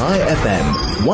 Chai FM,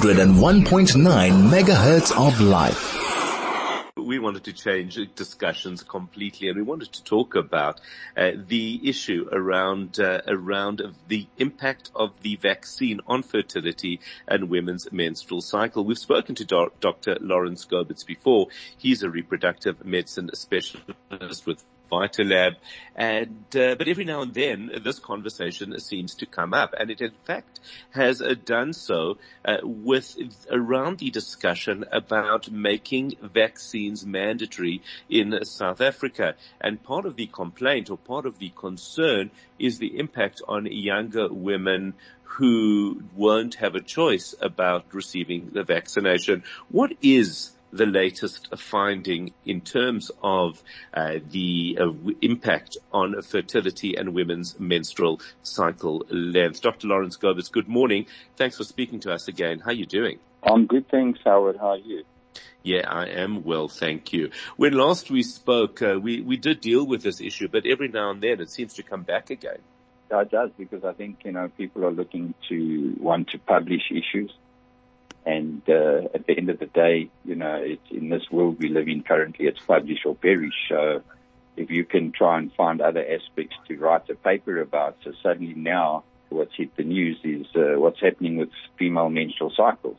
101.9 megahertz of life. We wanted to change discussions completely, and we wanted to talk about the issue around the impact of the vaccine on fertility and women's menstrual cycle. We've spoken to Dr. Lawrence Gobitz before. He's a reproductive medicine specialist with VitaLab, but every now and then this conversation seems to come up, and it in fact has done so with around the discussion about making vaccines mandatory in South Africa. And part of the complaint or part of the concern is the impact on younger women who won't have a choice about receiving the vaccination. What is the latest finding in terms of the impact on fertility and women's menstrual cycle length? Dr. Lawrence Gobitz, good morning. Thanks for speaking to us again. How are you doing? I'm good, thanks, Howard. How are you? Yeah, I am well, thank you. When last we spoke, we did deal with this issue, but every now and then it seems to come back again. Yeah, it does, because I think, people are looking to want to publish issues. And at the end of the day, it's in this world we live in currently, it's publish or perish. So if you can try and find other aspects to write a paper about, so suddenly now what's hit the news is what's happening with female menstrual cycles,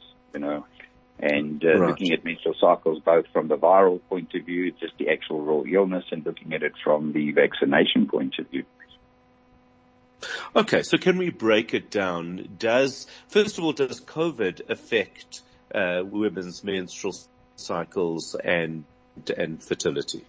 and Right. Looking at menstrual cycles both from the viral point of view, just the actual raw illness, and looking at it from the vaccination point of view. Okay, so can we break it down? First of all, does COVID affect women's menstrual cycles and fertility?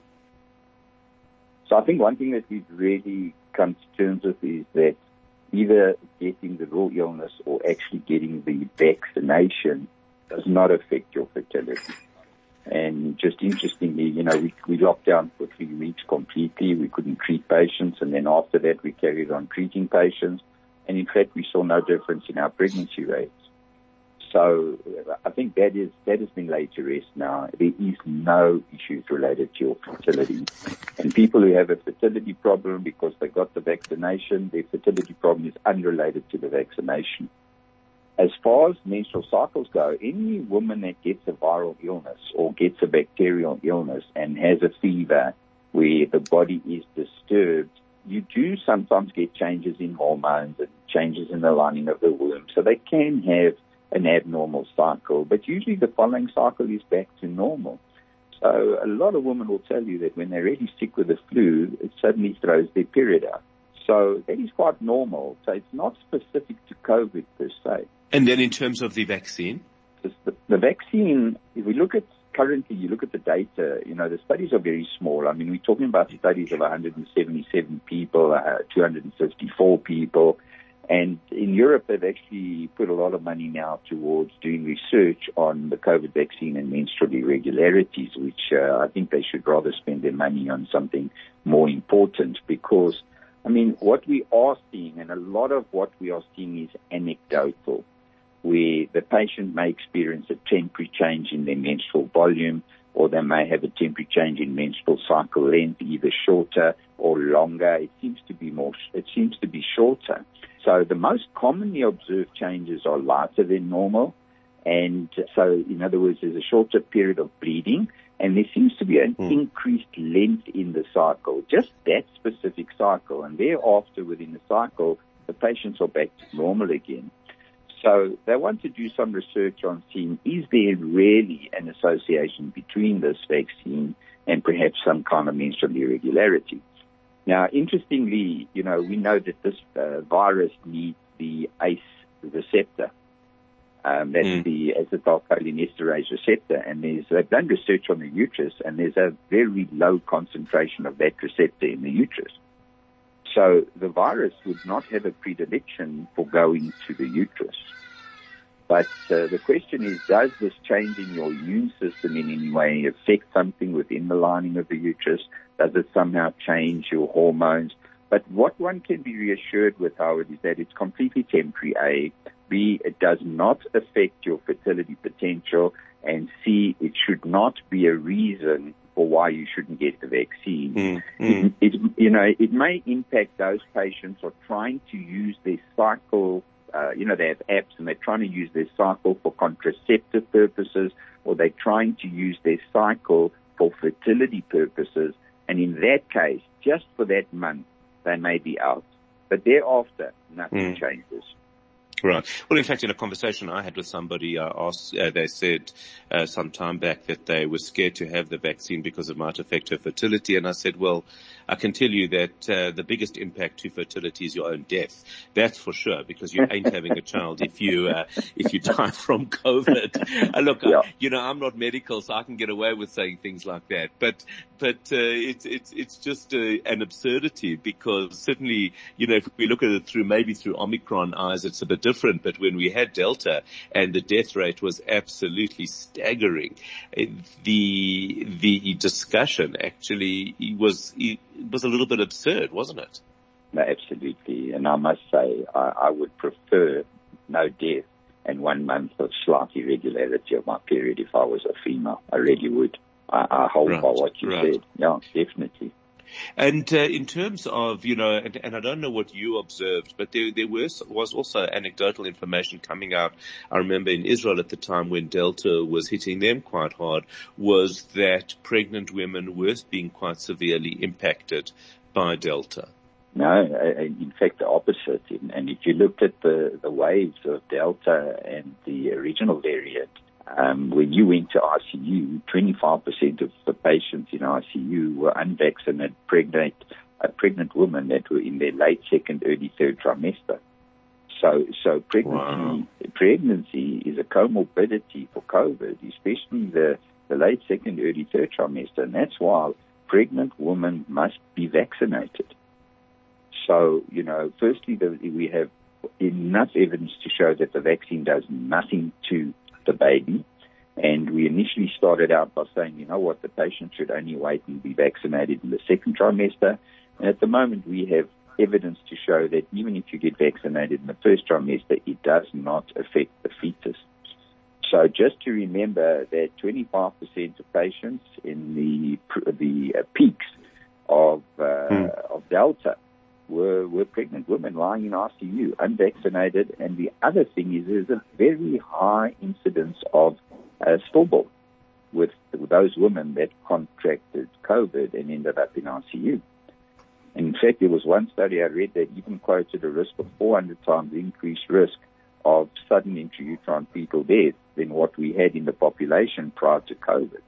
So I think one thing that we've really come to terms with is that either getting the raw illness or actually getting the vaccination does not affect your fertility. And just interestingly, we locked down for 3 weeks completely. We couldn't treat patients. And then after that, we carried on treating patients. And in fact, we saw no difference in our pregnancy rates. So I think that has been laid to rest now. There is no issues related to your fertility. And people who have a fertility problem because they got the vaccination, their fertility problem is unrelated to the vaccination. As far as menstrual cycles go, any woman that gets a viral illness or gets a bacterial illness and has a fever where the body is disturbed, you do sometimes get changes in hormones and changes in the lining of the womb. So they can have an abnormal cycle, but usually the following cycle is back to normal. So a lot of women will tell you that when they're really sick with the flu, it suddenly throws their period out. So that is quite normal. So it's not specific to COVID per se. And then in terms of the vaccine? The vaccine, if we look at currently, you look at the data, the studies are very small. I mean, we're talking about studies of 177 people, 254 people. And in Europe, they've actually put a lot of money now towards doing research on the COVID vaccine and menstrual irregularities, which I think they should rather spend their money on something more important, because, what we are seeing, and a lot of what we are seeing is anecdotal, where the patient may experience a temporary change in their menstrual volume, or they may have a temporary change in menstrual cycle length, either shorter or longer. It seems to be shorter. So the most commonly observed changes are lighter than normal. And so, in other words, there's a shorter period of bleeding, and there seems to be an increased length in the cycle, just that specific cycle. And thereafter, within the cycle, the patients are back to normal again. So they want to do some research on seeing, is there really an association between this vaccine and perhaps some kind of menstrual irregularity? Now, interestingly, we know that this virus needs the ACE receptor. That's the acetylcholinesterase receptor. And they've done research on the uterus, and there's a very low concentration of that receptor in the uterus. So the virus would not have a predilection for going to the uterus. But the question is, does this change in your immune system in any way affect something within the lining of the uterus? Does it somehow change your hormones? But what one can be reassured with, Howard, is that it's completely temporary, A. B, it does not affect your fertility potential. And C, it should not be a reason for why you shouldn't get the vaccine. It may impact those patients who are trying to use their cycle they have apps and they're trying to use their cycle for contraceptive purposes, or they're trying to use their cycle for fertility purposes. And in that case, just for that month, they may be out. But thereafter, nothing changes. Right. Well, in fact, in a conversation I had with somebody, they said some time back that they were scared to have the vaccine because it might affect her fertility. And I said, well, I can tell you that the biggest impact to fertility is your own death. That's for sure, because you ain't having a child if you die from COVID. Look, yeah. I'm not medical, so I can get away with saying things like that. But it's just an absurdity, because certainly, if we look at it through Omicron eyes, it's a bit different. But when we had Delta, and the death rate was absolutely staggering, the discussion actually was a little bit absurd, wasn't it? No, absolutely. And I must say, I would prefer no death and 1 month of slight irregularity of my period if I was a female. I really would. I hold by what you said. Yeah, definitely. And in terms of, and I don't know what you observed, but there was also anecdotal information coming out. I remember in Israel at the time when Delta was hitting them quite hard, was that pregnant women were being quite severely impacted by Delta. No, in fact, the opposite. And if you looked at the waves of Delta and the original variant, when you went to ICU, 25% of the patients in ICU were unvaccinated, pregnant women that were in their late second, early third trimester. So pregnancy is a comorbidity for COVID, especially the late second, early third trimester, and that's why pregnant women must be vaccinated. So, firstly, we have enough evidence to show that the vaccine does nothing to the baby. And we initially started out by saying, the patient should only wait and be vaccinated in the second trimester. And at the moment, we have evidence to show that even if you get vaccinated in the first trimester, it does not affect the fetus. So just to remember that 25% of patients in the peaks of Delta were pregnant women lying in ICU, unvaccinated. And the other thing is there's a very high incidence of stillborn with those women that contracted COVID and ended up in ICU. And in fact, there was one study I read that even quoted a risk of 400 times increased risk of sudden intrauterine fetal death than what we had in the population prior to COVID.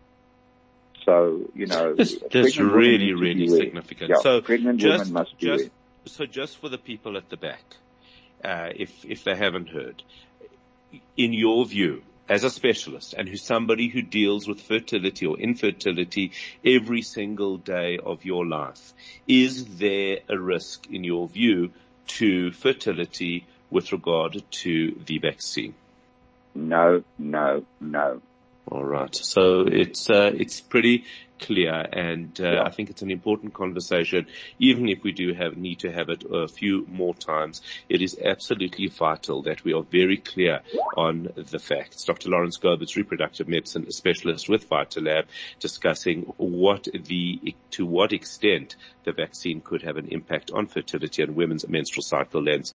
So, that's really, really significant. Yeah, so pregnant women must be aware. So just for the people at the back, if they haven't heard, in your view, as a specialist and who's somebody who deals with fertility or infertility every single day of your life, is there a risk, in your view, to fertility with regard to the vaccine? No. All right. So it's pretty clear, and I think it's an important conversation. Even if we do need to have it a few more times, it is absolutely vital that we are very clear on the facts. Dr. Lawrence Gobitz, reproductive medicine specialist with VitaLab, discussing to what extent the vaccine could have an impact on fertility and women's menstrual cycle lengths.